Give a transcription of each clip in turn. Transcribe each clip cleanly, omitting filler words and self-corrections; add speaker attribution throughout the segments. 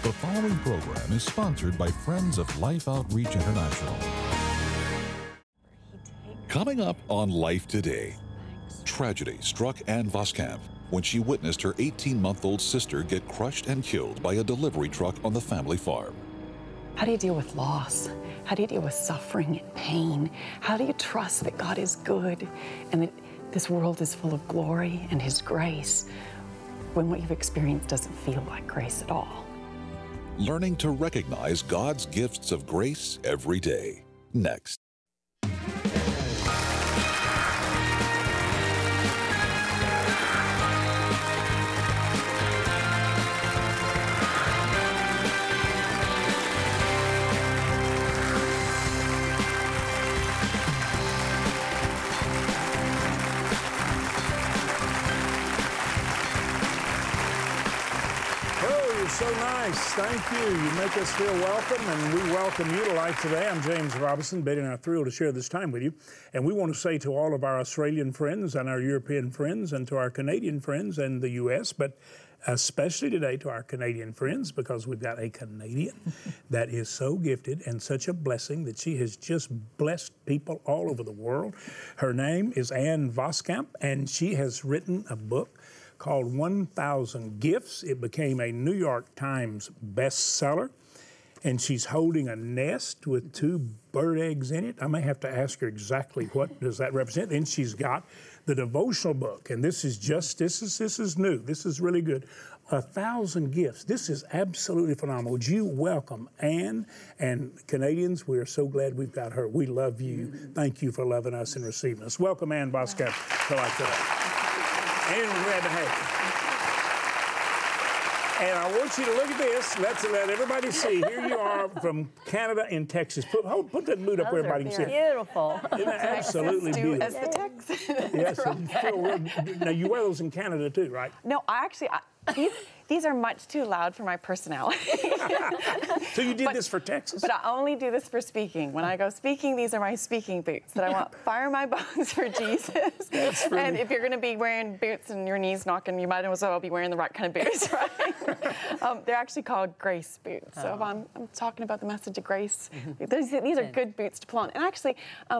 Speaker 1: The following program is sponsored by Friends of Life Outreach International. Coming up on Life Today, tragedy struck Ann Voskamp when she witnessed her 18-month-old sister get crushed and killed by a delivery truck on the family farm.
Speaker 2: How do you deal with loss? How do you deal with suffering and pain? How do you trust that God is good and that this world is full of glory and His grace when what you've experienced doesn't feel like grace at all?
Speaker 1: Learning to recognize God's gifts of grace every day. Next.
Speaker 3: So nice. Thank you. You make us feel welcome, and we welcome you to Life Today. I'm James Robinson. Betty and I are thrilled to share this time with you. And we want to say to all of our Australian friends and our European friends and to our Canadian friends and the U.S., but especially today to our Canadian friends, because we've got a Canadian that is so gifted and such a blessing that she has just blessed people all over the world. Her name is Ann Voskamp, and she has written a book called 1,000 Gifts. It became a New York Times bestseller, and she's holding a nest with 2 bird eggs in it. I may have to ask her exactly what does that represent. Then she's got the devotional book, and this is new. This is really good. 1,000 Gifts. This is absolutely phenomenal. Would you welcome Ann? And Canadians, we are so glad we've got her. We love you. Thank you for loving us and receiving us. Welcome, Ann Voskamp, to Life Today. And we're glad to have you. And I want you to look at this. Let's let everybody see. Here you are from Canada and Texas. Put that mood up where everybody can see it.
Speaker 4: Beautiful.
Speaker 3: Isn't that absolutely beautiful?
Speaker 2: As the Texans.
Speaker 3: Yes. Right. Now, you wear those in Canada too, right?
Speaker 4: No, these are much too loud for my personality.
Speaker 3: So you did this for Texas?
Speaker 4: But I only do this for speaking. When I go speaking, these are my speaking boots that I want. Fire my bones for Jesus. And if you're going to be wearing boots and your knees knocking, you might as well be wearing the right kind of boots, right? They're actually called grace boots. So if I'm talking about the message of grace, these are good boots to pull on. And actually,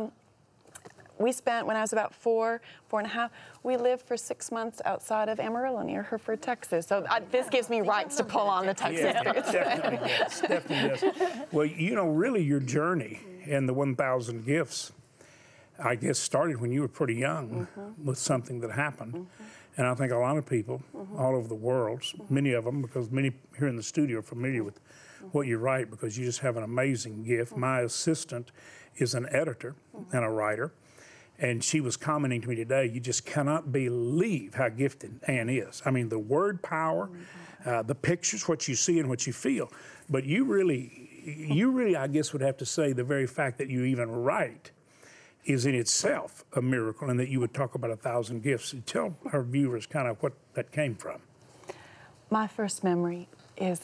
Speaker 4: we spent, when I was about four and a half, we lived for 6 months outside of Amarillo near Hereford, Texas. So this gives me rights to pull on the Texas boots.
Speaker 3: Definitely yes, definitely yes. Well, you know, really your journey in the 1,000 Gifts, I guess, started when you were pretty young with something that happened. And I think a lot of people all over the world, many of them, because many here in the studio are familiar with what you write because you just have an amazing gift. My assistant is an editor and a writer. And she was commenting to me today, you just cannot believe how gifted Ann is. I mean, the word power, the pictures, what you see and what you feel. But you really, I guess, would have to say the very fact that you even write is in itself a miracle, and that you would talk about 1,000 gifts. Tell our viewers kind of what that came from.
Speaker 2: My first memory is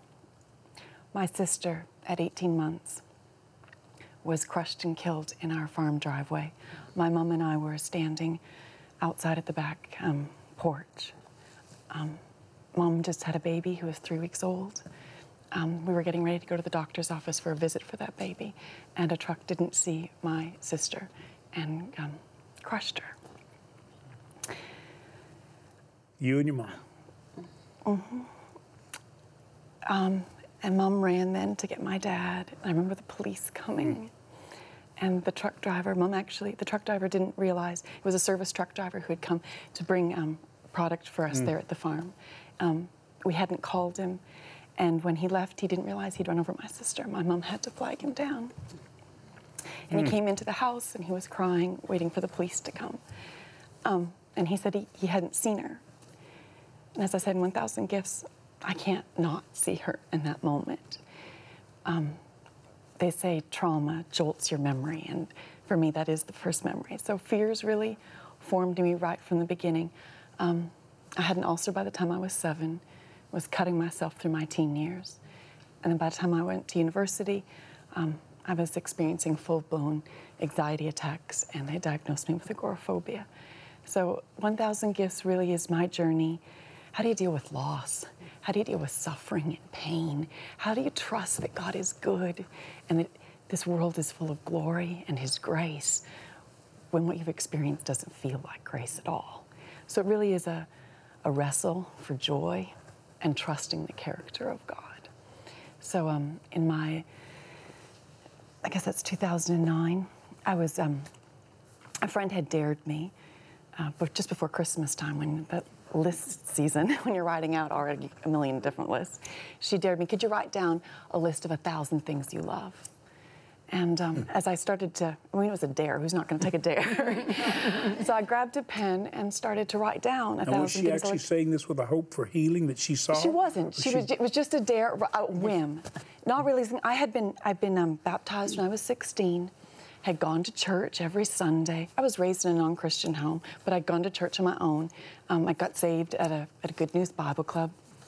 Speaker 2: my sister at 18 months was crushed and killed in our farm driveway. My mom and I were standing outside at the back porch. Mom just had a baby who was 3 weeks old. We were getting ready to go to the doctor's office for a visit for that baby, and a truck didn't see my sister and crushed her.
Speaker 3: You and your mom?
Speaker 2: And Mom ran then to get my dad. And I remember the police coming. And the truck driver, the truck driver didn't realize, it was a service truck driver who had come to bring product for us there at the farm. We hadn't called him. And when he left, he didn't realize he'd run over my sister. My mom had to flag him down. And he came into the house and he was crying, waiting for the police to come. And he said he hadn't seen her. And as I said in 1,000 Gifts, I can't not see her in that moment. They say trauma jolts your memory, and for me, that is the first memory. So fears really formed me right from the beginning. I had an ulcer by the time I was 7, was cutting myself through my teen years. And then by the time I went to university, I was experiencing full-blown anxiety attacks, and they diagnosed me with agoraphobia. So 1,000 Gifts really is my journey. How do you deal with loss? How do you deal with suffering and pain? How do you trust that God is good and that this world is full of glory and His grace when what you've experienced doesn't feel like grace at all? So it really is a wrestle for joy and trusting the character of God. So in my, I guess that's 2009, I was, a friend had dared me, but just before Christmas time, when the list season, when you're writing out already a million different lists, she dared me, could you write down a list of 1,000 things you love? And as I started to, I mean, it was a dare. Who's not going to take a dare? So I grabbed a pen and started to write down 1,000 things.
Speaker 3: Was she actually saying this with a hope for healing that she saw?
Speaker 2: She wasn't. It was just a dare, a whim. Not realizing I'd been baptized when I was 16. Had gone to church every Sunday. I was raised in a non-Christian home, but I'd gone to church on my own. I got saved at a Good News Bible Club.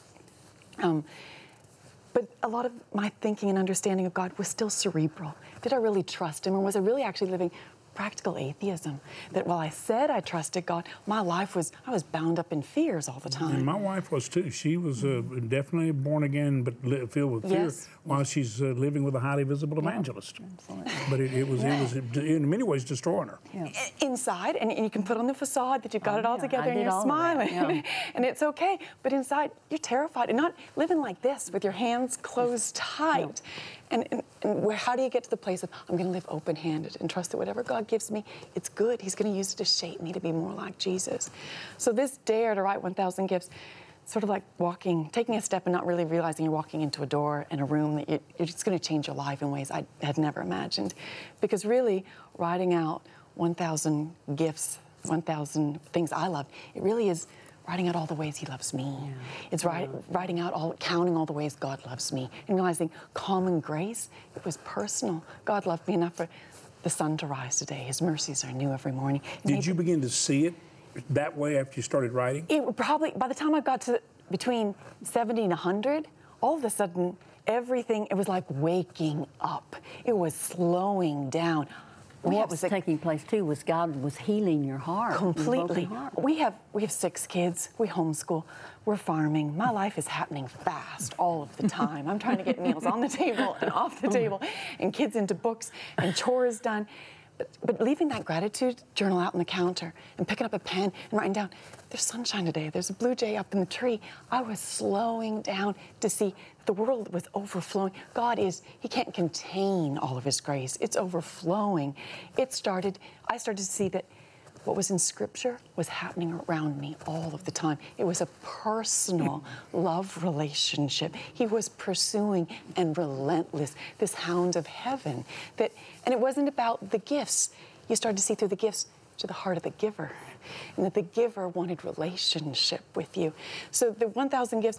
Speaker 2: But a lot of my thinking and understanding of God was still cerebral. Did I really trust Him, or was I really actually living practical atheism? That while I said I trusted God, my life was, I was bound up in fears all the time.
Speaker 3: And my wife was too. She was definitely born again, but filled with fear, while she's living with a highly visible evangelist.
Speaker 5: Absolutely.
Speaker 3: But it was in many ways destroying her.
Speaker 5: Yeah.
Speaker 2: Inside, and you can put on the facade that you've got it all together and you're smiling, and it's okay. But inside, you're terrified and not living like this with your hands closed tight. And how do you get to the place of, I'm going to live open-handed and trust that whatever God gives me, it's good. He's going to use it to shape me to be more like Jesus. So this dare to write 1,000 gifts, sort of like taking a step and not really realizing you're walking into a door in a room that you're just going to change your life in ways I had never imagined. Because really, writing out 1,000 gifts, 1,000 things I love, it really is writing out all the ways He loves me. Yeah. It's writing out counting all the ways God loves me, and realizing common grace, it was personal. God loved me enough for the sun to rise today. His mercies are new every morning.
Speaker 3: Did you begin to see it that way after you started writing?
Speaker 2: It probably, by the time I got to between 70 and 100, all of a sudden, everything, it was like waking up. It was slowing down.
Speaker 5: What was taking place too was God was healing your heart.
Speaker 2: Completely.
Speaker 5: Your heart.
Speaker 2: We have 6 kids. We homeschool. We're farming. My life is happening fast all of the time. I'm trying to get meals on the table and off the table, and kids into books and chores done. But leaving that gratitude journal out on the counter and picking up a pen and writing down, there's sunshine today, there's a blue jay up in the tree. I was slowing down to see the world was overflowing. He can't contain all of His grace. It's overflowing. I started to see that what was in Scripture was happening around me all of the time. It was a personal love relationship. He was pursuing and relentless, this hound of heaven. And it wasn't about the gifts. You started to see through the gifts to the heart of the giver, and that the giver wanted relationship with you. So the 1,000 gifts,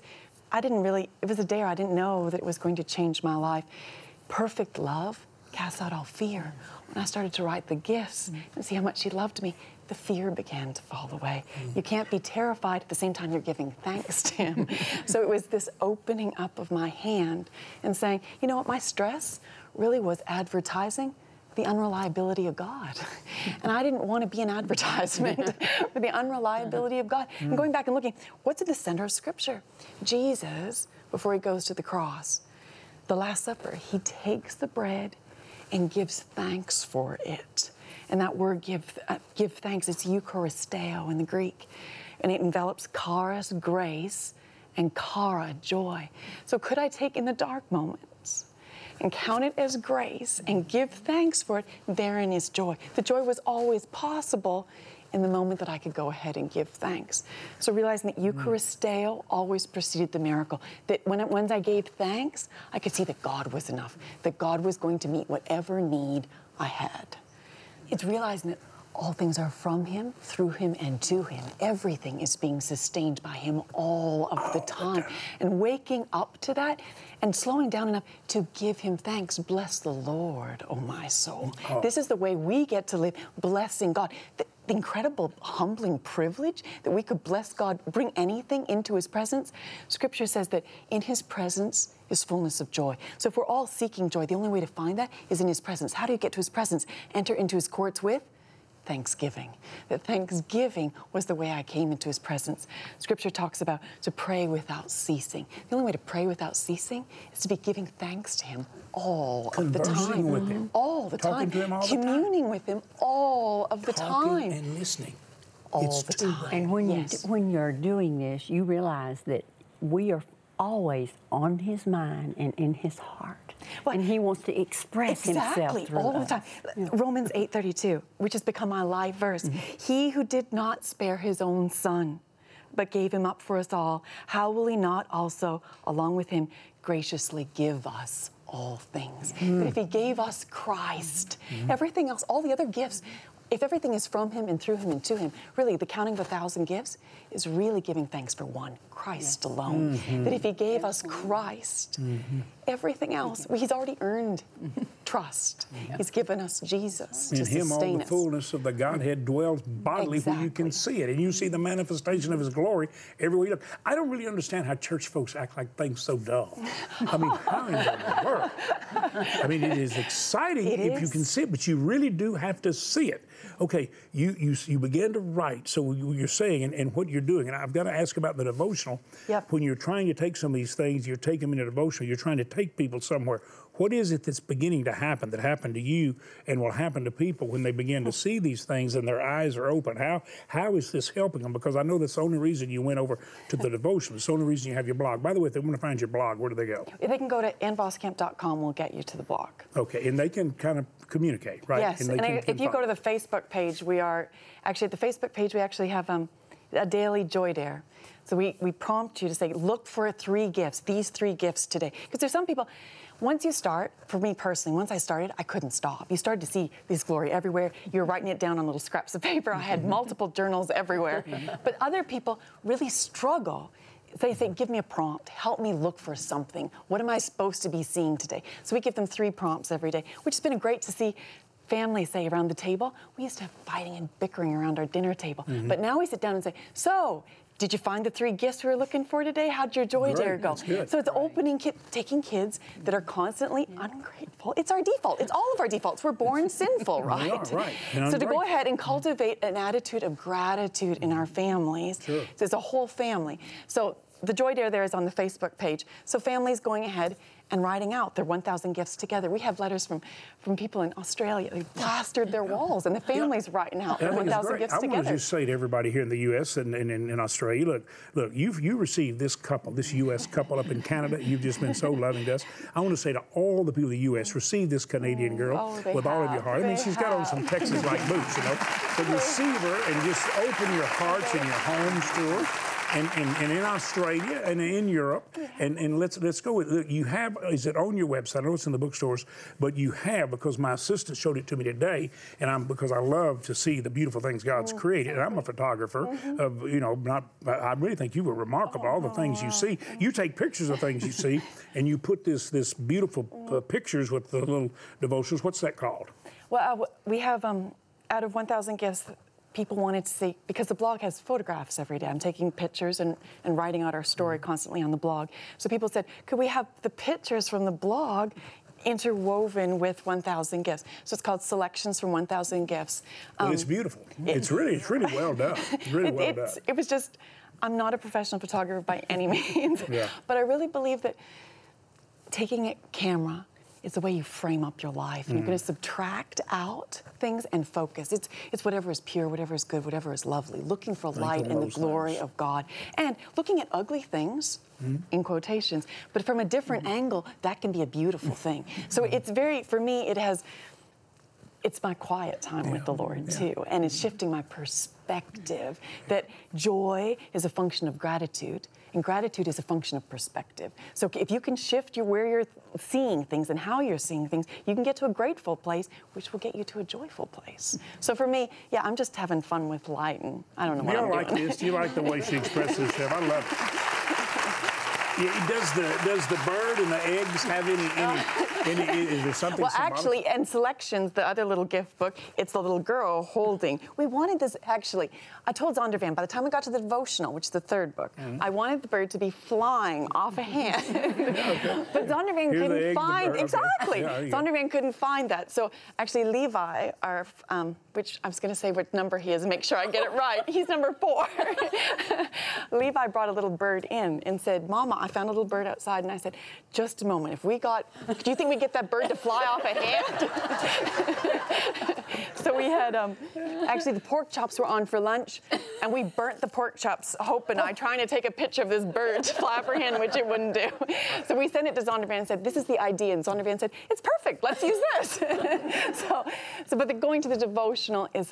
Speaker 2: it was a dare. I didn't know that it was going to change my life. Perfect love casts out all fear. When I started to write the gifts and see how much He loved me, the fear began to fall away. You can't be terrified at the same time you're giving thanks to Him. So it was this opening up of my hand and saying, you know what, my stress really was advertising the unreliability of God. And I didn't want to be an advertisement for the unreliability of God. And going back and looking, what's at the center of Scripture? Jesus, before He goes to the cross, the Last Supper, He takes the bread and gives thanks for it. And that word give thanks, it's Eucharisteo in the Greek. And it envelops charis, grace, and chara, joy. So could I take in the dark moments and count it as grace and give thanks for it? Therein is joy. The joy was always possible in the moment that I could go ahead and give thanks. So realizing that Eucharisteo always preceded the miracle. That when I gave thanks, I could see that God was enough, that God was going to meet whatever need I had. It's realizing that all things are from Him, through Him, and to Him. Everything is being sustained by Him all of the time. And waking up to that and slowing down enough to give Him thanks. Bless the Lord, oh my soul. This is the way we get to live, blessing God. The incredible, humbling privilege that we could bless God, bring anything into His presence. Scripture says that in His presence is fullness of joy. So if we're all seeking joy, the only way to find that is in His presence. How do you get to His presence? Enter into His courts with thanksgiving. That thanksgiving was the way I came into his presence. Scripture talks about to pray without ceasing. The only way to pray without ceasing is to be giving thanks to him all of the time.
Speaker 3: With him.
Speaker 2: All the
Speaker 3: Talking
Speaker 2: time.
Speaker 3: to him all the time.
Speaker 2: Communing with him all of the
Speaker 3: Talking
Speaker 2: time.
Speaker 3: and listening.
Speaker 2: All
Speaker 3: It's
Speaker 2: the
Speaker 3: true.
Speaker 2: time.
Speaker 5: And when
Speaker 2: Yes.
Speaker 5: when you're doing this, you realize that we are always on his mind and in his heart.
Speaker 2: Well,
Speaker 5: and he wants to express himself
Speaker 2: Exactly,
Speaker 5: through
Speaker 2: all the
Speaker 5: us.
Speaker 2: time. Romans 8:32, which has become my life verse. He who did not spare his own son, but gave him up for us all, how will he not also, along with him, graciously give us all things? That if he gave us Christ, everything else, all the other gifts, if everything is from him and through him and to him, really the counting of 1,000 gifts is really giving thanks for one, Christ alone. That if he gave us Christ, everything else, he's already earned trust. He's given us Jesus to
Speaker 3: In him all
Speaker 2: sustain
Speaker 3: the
Speaker 2: us.
Speaker 3: fullness of the Godhead dwells bodily where you can
Speaker 2: Exactly.
Speaker 3: see it. And you see the manifestation of his glory everywhere you look. I don't really understand how church folks act like things so dull. I mean, how in the world? I mean, it is exciting
Speaker 2: It
Speaker 3: if you
Speaker 2: is.
Speaker 3: can see it, but you really do have to see it. Okay, you begin to write, so you're saying, and what you're doing, and I've got to ask about the devotional.
Speaker 2: Yep.
Speaker 3: When you're trying to take some of these things, you're taking them in a devotional, you're trying to take people somewhere. What is it that's beginning to happen, that happened to you and will happen to people when they begin to see these things and their eyes are open? How is this helping them? Because I know that's the only reason you went over to the devotional. It's the only reason you have your blog. By the way, if they want to find your blog, where do they go?
Speaker 2: They can go to annvoskamp.com, we'll get you to the blog.
Speaker 3: Okay, and they can kind of communicate, right?
Speaker 2: Yes,
Speaker 3: they
Speaker 2: and
Speaker 3: can
Speaker 2: if you go to the Facebook page, we are, actually at the Facebook page, we actually have a daily joy dare. So we prompt you to say, look for 3 gifts, these 3 gifts today. Because there's some people, once you start, for me personally, once I started, I couldn't stop. You started to see this glory everywhere. You're writing it down on little scraps of paper. I had multiple journals everywhere. But other people really struggle. They say, give me a prompt, help me look for something. What am I supposed to be seeing today? So we give them 3 prompts every day, which has been great to see families say around the table. We used to have fighting and bickering around our dinner table. But now we sit down and say, so, did you find the 3 gifts we were looking for today? How'd your joy
Speaker 3: Great,
Speaker 2: dare go?
Speaker 3: that's good.
Speaker 2: So it's opening, taking kids that are constantly ungrateful. It's our default. It's all of our defaults. We're born sinful, right?
Speaker 3: We are, right. And
Speaker 2: So to go
Speaker 3: ungrateful.
Speaker 2: ahead and cultivate an attitude of gratitude in our families.
Speaker 3: Sure.
Speaker 2: There's a whole family. So the Joy Dare there is on the Facebook page. So families going ahead and writing out their 1,000 gifts together. We have letters from people in Australia. They plastered their walls, and the families writing out their
Speaker 3: I think it's
Speaker 2: 1,000
Speaker 3: great.
Speaker 2: gifts
Speaker 3: I want
Speaker 2: together.
Speaker 3: to just say to everybody here in the U.S. and in Australia, look, you received this couple, this U.S. couple up in Canada. You've just been so loving to us. I want to say to all the people in the U.S., receive this Canadian girl
Speaker 2: they
Speaker 3: with all of your
Speaker 2: have.
Speaker 3: heart. I mean,
Speaker 2: They
Speaker 3: she's got on
Speaker 2: have.
Speaker 3: some Texas-like boots, you know. But receive her and just open your hearts and your homes to her. And in Australia and in Europe, and let's go with it. You have, is it on your website? I know it's in the bookstores, but you have, because my assistant showed it to me today, and because I love to see the beautiful things God's created. And I'm a photographer of, I really think you were remarkable, all the things you see. You take pictures of things you see, and you put this beautiful pictures with the little devotions. What's that called?
Speaker 2: Well, we have, out of 1,000 gifts, people wanted to see, because the blog has photographs every day. I'm taking pictures and writing out our story constantly on the blog. So people said, could we have the pictures from the blog interwoven with 1,000 gifts? So it's called Selections from 1,000 Gifts.
Speaker 3: Well, it's beautiful. It's really well done. It's really well done.
Speaker 2: It was just, I'm not a professional photographer by any means,
Speaker 3: Yeah.
Speaker 2: but I really believe that taking a camera is the way you frame up your life. And you're going to subtract out things and focus. It's whatever is pure, whatever is good, whatever is lovely. Looking for light in the
Speaker 3: those
Speaker 2: glory
Speaker 3: things.
Speaker 2: of God. And looking at ugly things, in quotations, but from a different angle, that can be a beautiful thing. So it's very, for me, it's my quiet time with the Lord too, and it's shifting my perspective that joy is a function of gratitude, and gratitude is a function of perspective. So if you can shift where you're seeing things and how you're seeing things, you can get to a grateful place, which will get you to a joyful place. So for me, yeah, I'm just having fun with light, and I don't know what
Speaker 3: You
Speaker 2: I'm
Speaker 3: like
Speaker 2: doing.
Speaker 3: this? You like the way she expresses herself? I love it. Yeah, does the bird and the eggs have any is there something
Speaker 4: Well,
Speaker 3: symbolic?
Speaker 4: actually, in Selections, the other little gift book, it's the little girl holding. We wanted this, actually, I told Zondervan, by the time we got to the devotional, which is the third book, I wanted the bird to be flying off a hand. But Zondervan
Speaker 3: Here the
Speaker 4: couldn't
Speaker 3: egg, the
Speaker 4: find,
Speaker 3: bird, okay.
Speaker 4: exactly.
Speaker 3: Yeah, there you go.
Speaker 4: Zondervan couldn't find that. So actually, Levi, our, which I was going to say what number he is and make sure I get it right. He's number 4. Levi brought a little bird in and said, Mama, I found a little bird outside. And I said, just a moment. If we got, do you think we'd get that bird to fly off a hand? So we had, actually the pork chops were on for lunch, and we burnt the pork chops, Hope and I, trying to take a picture of this bird to fly off her hand, which it wouldn't do. So we sent it to Zondervan and said, this is the idea. And Zondervan said, it's perfect. Let's use this. But going to the devotional is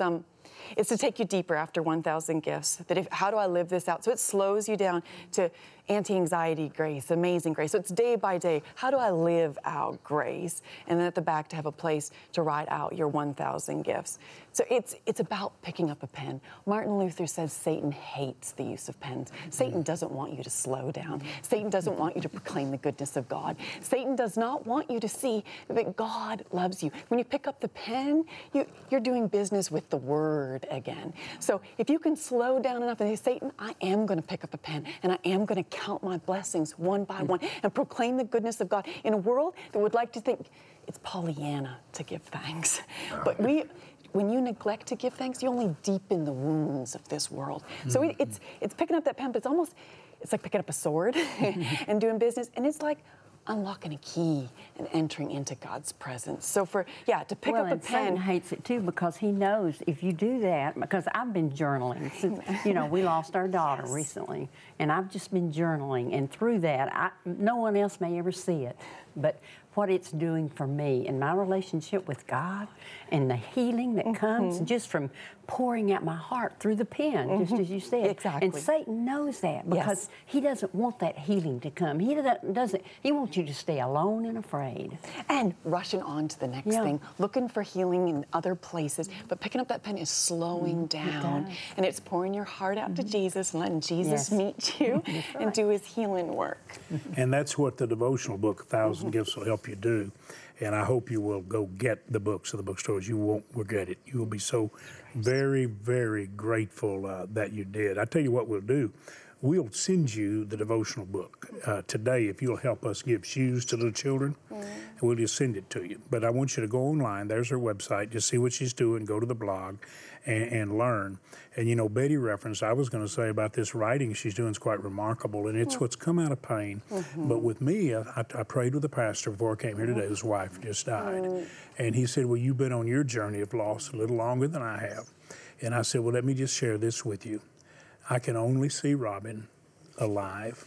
Speaker 4: to take you deeper after 1,000 gifts. That how do I live this out? So it slows you down to anti-anxiety grace, amazing grace. So it's day by day. How do I live out grace? And then at the back to have a place to write out your 1,000 gifts. So it's about picking up a pen. Martin Luther says Satan hates the use of pens. Satan doesn't want you to slow down. Satan doesn't want you to proclaim the goodness of God. Satan does not want you to see that God loves you. When you pick up the pen, you're doing business with the Word again. So if you can slow down enough and say, Satan, I am going to pick up a pen and I am going to count my blessings one by one and proclaim the goodness of God in a world that would like to think it's Pollyanna to give thanks. But when you neglect to give thanks, you only deepen the wounds of this world. So it's picking up that pen, but it's like picking up a sword and doing business, and it's like unlocking a key and entering into God's presence. So to pick up a pen.
Speaker 5: Satan hates it too, because he knows if you do that, because I've been journaling since, we lost our daughter recently, and I've just been journaling, and through that, no one else may ever see it, but what it's doing for me and my relationship with God and the healing that comes just from pouring out my heart through the pen, just as you said.
Speaker 4: Exactly.
Speaker 5: And Satan knows that, because he doesn't want that healing to come. He wants you to stay alone and afraid.
Speaker 4: And rushing on to the next thing, looking for healing in other places, but picking up that pen is slowing down, and it's pouring your heart out to Jesus and letting Jesus meet you and do his healing work.
Speaker 3: And that's what the devotional book, 1,000 Gifts, will help you do. And I hope you will go get the books at the bookstores. You won't regret it. You will be so very, very grateful that you did. I tell you what we'll do. We'll send you the devotional book today if you'll help us give shoes to little children. And we'll just send it to you. But I want you to go online. There's her website. Just see what she's doing. Go to the blog and learn. And Betty referenced, I was going to say about this writing she's doing is quite remarkable. And it's what's come out of pain. But with me, I prayed with the pastor before I came here today. His wife just died. And he said, well, you've been on your journey of loss a little longer than I have. And I said, well, let me just share this with you. I can only see Robin alive.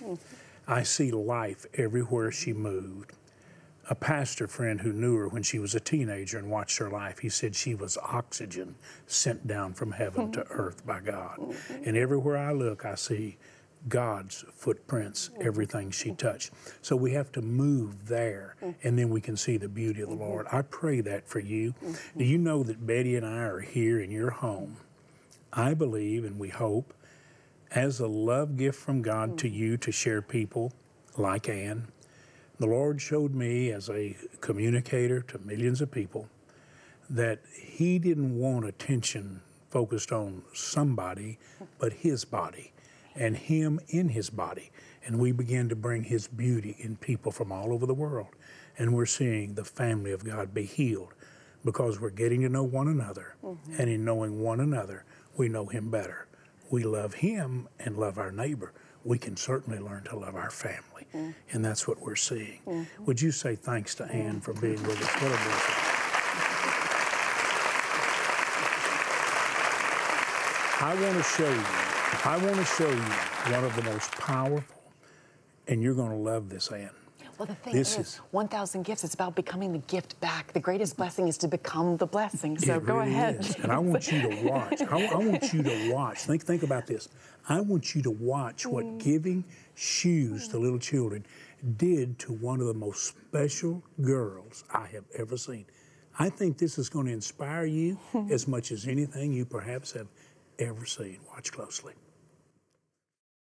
Speaker 3: I see life everywhere she moved. A pastor friend who knew her when she was a teenager and watched her life, he said she was oxygen sent down from heaven to earth by God. And everywhere I look, I see God's footprints, everything she touched. So we have to move there, and then we can see the beauty of the Lord. I pray that for you. Do you know that Betty and I are here in your home? I believe, and we hope, as a love gift from God to you to share people like Ann. The Lord showed me as a communicator to millions of people that he didn't want attention focused on somebody, but his body and him in his body. And we began to bring his beauty in people from all over the world. And we're seeing the family of God be healed because we're getting to know one another. And in knowing one another, we know him better. We love him and love our neighbor. We can certainly learn to love our family. And that's what we're seeing. Would you say thanks to Ann for being with us? What a blessing. I want to show you one of the most powerful, and you're going to love this, Ann.
Speaker 4: Well, the thing is 1,000 gifts, it's about becoming the gift back. The greatest blessing is to become the blessing. So go ahead.
Speaker 3: Is. And I want you to watch. I want you to watch. Think about this. I want you to watch what giving shoes to little children did to one of the most special girls I have ever seen. I think this is going to inspire you as much as anything you perhaps have ever seen. Watch closely.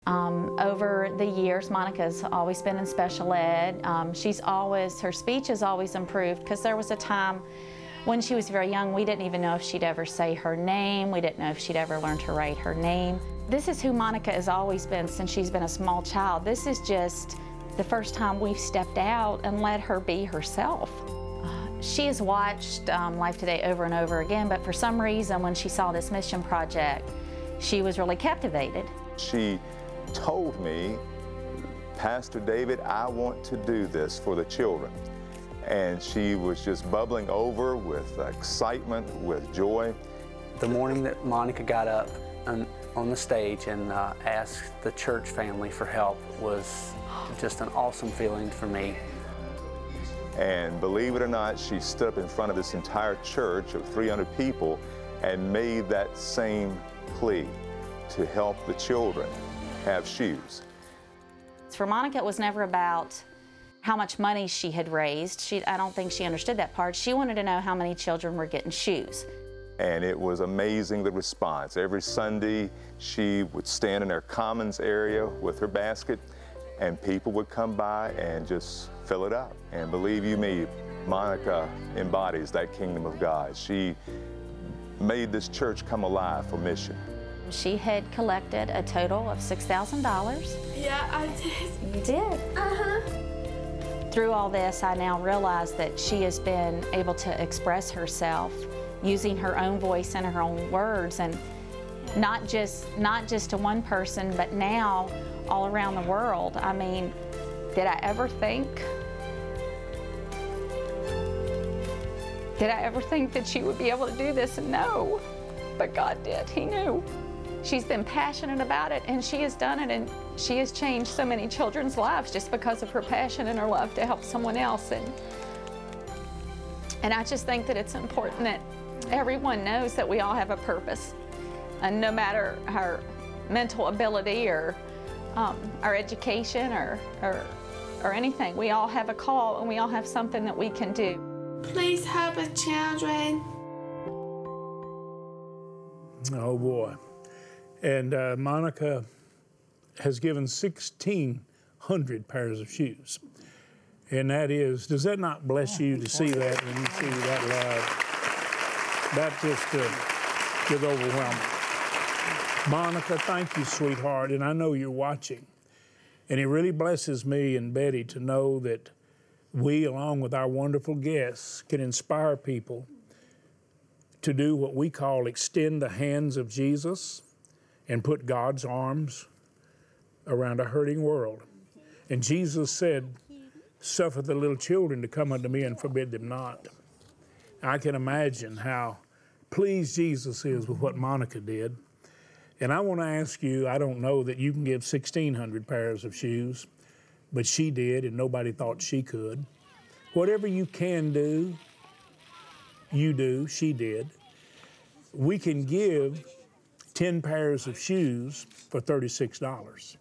Speaker 6: Over the years, Monica's always been in special ed. Her speech has always improved, because there was a time when she was very young, we didn't even know if she'd ever say her name. We didn't know if she'd ever learn to write her name. This is who Monica has always been since she's been a small child. This is just the first time we've stepped out and let her be herself. She has watched Life Today over and over again, but for some reason, when she saw this mission project, she was really captivated.
Speaker 7: She told me, Pastor David, I want to do this for the children. And she was just bubbling over with excitement, with joy.
Speaker 8: The morning that Monica got up on the stage and asked the church family for help was just an awesome feeling for me.
Speaker 7: And believe it or not, she stood up in front of this entire church of 300 people and made that same plea to help the children have shoes.
Speaker 6: For Monica, it was never about how much money she had raised. I don't think she understood that part. She wanted to know how many children were getting shoes.
Speaker 7: And it was amazing, the response. Every Sunday, she would stand in her commons area with her basket, and people would come by and just fill it up. And believe you me, Monica embodies that kingdom of God. She made this church come alive for mission.
Speaker 6: She had collected a total of $6,000.
Speaker 9: Yeah, I did.
Speaker 6: You did?
Speaker 9: Uh-huh.
Speaker 6: Through all this, I now realize that she has been able to express herself using her own voice and her own words, and not just to one person, but now all around the world. I mean, did I ever think that she would be able to do this? No, but God did. He knew. She's been passionate about it, and she has done it, and she has changed so many children's lives just because of her passion and her love to help someone else. And I just think that it's important that everyone knows that we all have a purpose, and no matter our mental ability or our education or anything, we all have a call, and we all have something that we can do.
Speaker 9: Please help the children.
Speaker 3: Oh boy. And Monica has given 1,600 pairs of shoes. And that is, does that not bless you to see that when you see that love? That just is overwhelming. Monica, thank you, sweetheart. And I know you're watching. And it really blesses me and Betty to know that we, along with our wonderful guests, can inspire people to do what we call extend the hands of Jesus and put God's arms around a hurting world. And Jesus said, suffer the little children to come unto me and forbid them not. I can imagine how pleased Jesus is with what Monica did. And I want to ask you, I don't know that you can give 1,600 pairs of shoes, but she did, and nobody thought she could. Whatever you can do, you do, she did. We can give 10 pairs of shoes for $36.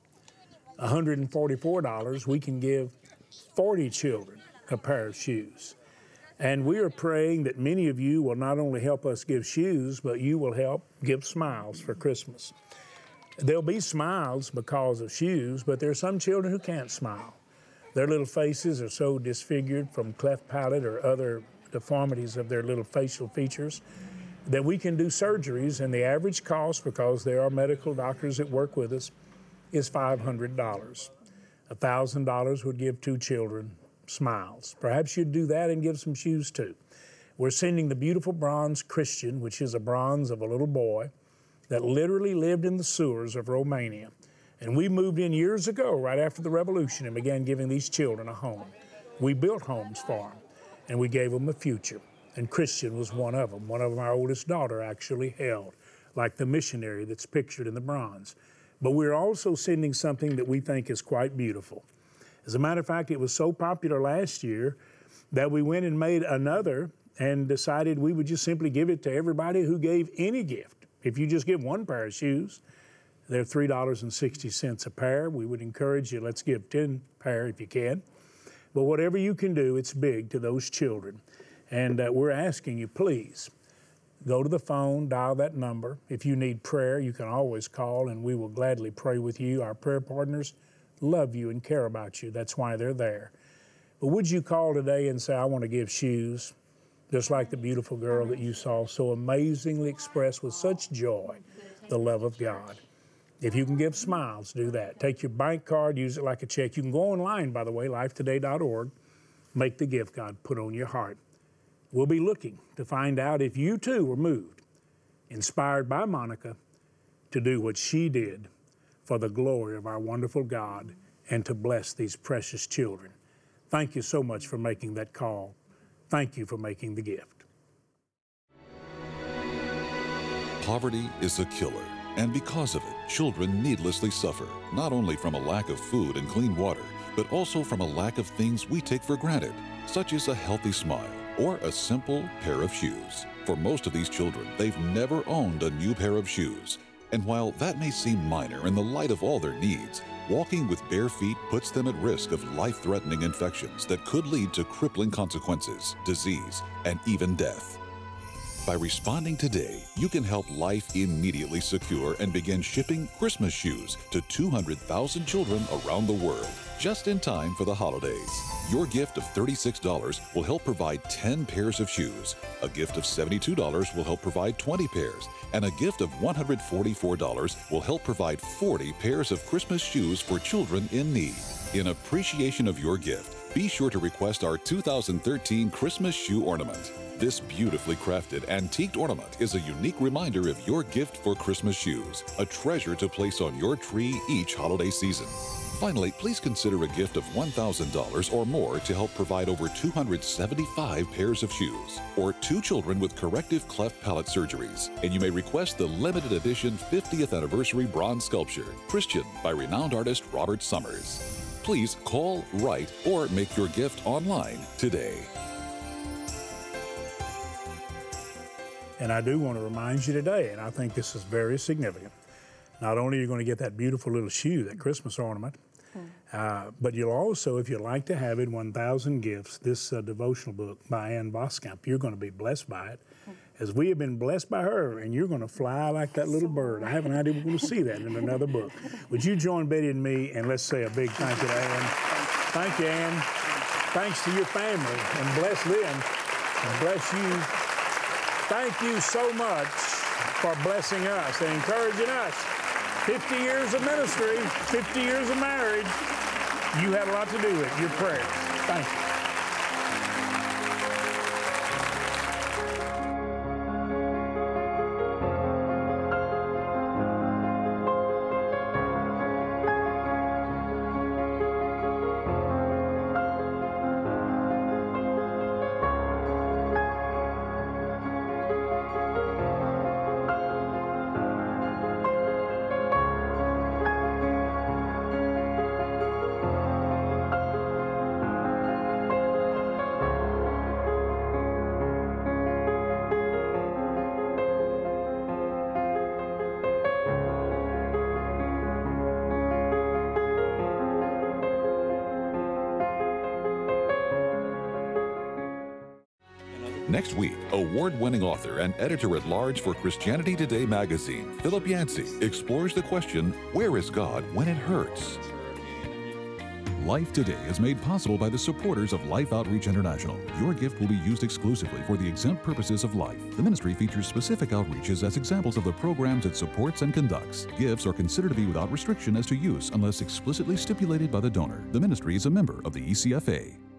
Speaker 3: $144, we can give 40 children a pair of shoes. And we are praying that many of you will not only help us give shoes, but you will help give smiles for Christmas. There'll be smiles because of shoes, but there are some children who can't smile. Their little faces are so disfigured from cleft palate or other deformities of their little facial features that we can do surgeries, and the average cost, because there are medical doctors that work with us, is $500. $1,000 would give 2 children smiles. Perhaps you'd do that and give some shoes too. We're sending the beautiful bronze Christian, which is a bronze of a little boy that literally lived in the sewers of Romania. And we moved in years ago, right after the revolution, and began giving these children a home. We built homes for them, and we gave them a future. And Christian was one of them. One of them our oldest daughter actually held, like the missionary that's pictured in the bronze. But we're also sending something that we think is quite beautiful. As a matter of fact, it was so popular last year that we went and made another and decided we would just simply give it to everybody who gave any gift. If you just give 1 pair of shoes, they're $3.60 a pair. We would encourage you, let's give 10 pair if you can. But whatever you can do, it's big to those children. And we're asking you, please, go to the phone, dial that number. If you need prayer, you can always call, and we will gladly pray with you. Our prayer partners love you and care about you. That's why they're there. But would you call today and say, I want to give shoes, just like the beautiful girl that you saw so amazingly express with such joy the love of God. If you can give smiles, do that. Take your bank card, use it like a check. You can go online, by the way, lifetoday.org. Make the gift God put on your heart. We'll be looking to find out if you too were moved, inspired by Monica, to do what she did for the glory of our wonderful God and to bless these precious children. Thank you so much for making that call. Thank you for making the gift.
Speaker 1: Poverty is a killer, and because of it, children needlessly suffer, not only from a lack of food and clean water, but also from a lack of things we take for granted, such as a healthy smile or a simple pair of shoes. For most of these children, they've never owned a new pair of shoes. And while that may seem minor in the light of all their needs, walking with bare feet puts them at risk of life-threatening infections that could lead to crippling consequences, disease, and even death. By responding today, you can help Life immediately secure and begin shipping Christmas shoes to 200,000 children around the world, just in time for the holidays. Your gift of $36 will help provide 10 pairs of shoes. A gift of $72 will help provide 20 pairs. And a gift of $144 will help provide 40 pairs of Christmas shoes for children in need. In appreciation of your gift, be sure to request our 2013 Christmas shoe ornament. This beautifully crafted antiqued ornament is a unique reminder of your gift for Christmas shoes, a treasure to place on your tree each holiday season. Finally, please consider a gift of $1,000 or more to help provide over 275 pairs of shoes, or 2 children with corrective cleft palate surgeries. And you may request the limited edition 50th anniversary bronze sculpture, Christian, by renowned artist Robert Summers. Please call, write, or make your gift online today.
Speaker 3: And I do want to remind you today, and I think this is very significant, not only are you going to get that beautiful little shoe, that Christmas ornament, but you'll also, if you'd like to have it, 1,000 Gifts, this devotional book by Ann Voskamp. You're going to be blessed by it, as we have been blessed by her, and you're going to fly like that little bird. I have an idea we're going to see that in another book. Would you join Betty and me, and let's say a big thank you to Ann. Thank you, Ann. Thanks to your family, and bless them, and bless you. Thank you so much for blessing us and encouraging us. 50 years of ministry, 50 years of marriage. You had a lot to do with it, your prayers. Thank you.
Speaker 1: Next week, award-winning author and editor-at-large for Christianity Today magazine, Philip Yancey, explores the question, where is God when it hurts? Life Today is made possible by the supporters of Life Outreach International. Your gift will be used exclusively for the exempt purposes of life. The ministry features specific outreaches as examples of the programs it supports and conducts. Gifts are considered to be without restriction as to use unless explicitly stipulated by the donor. The ministry is a member of the ECFA.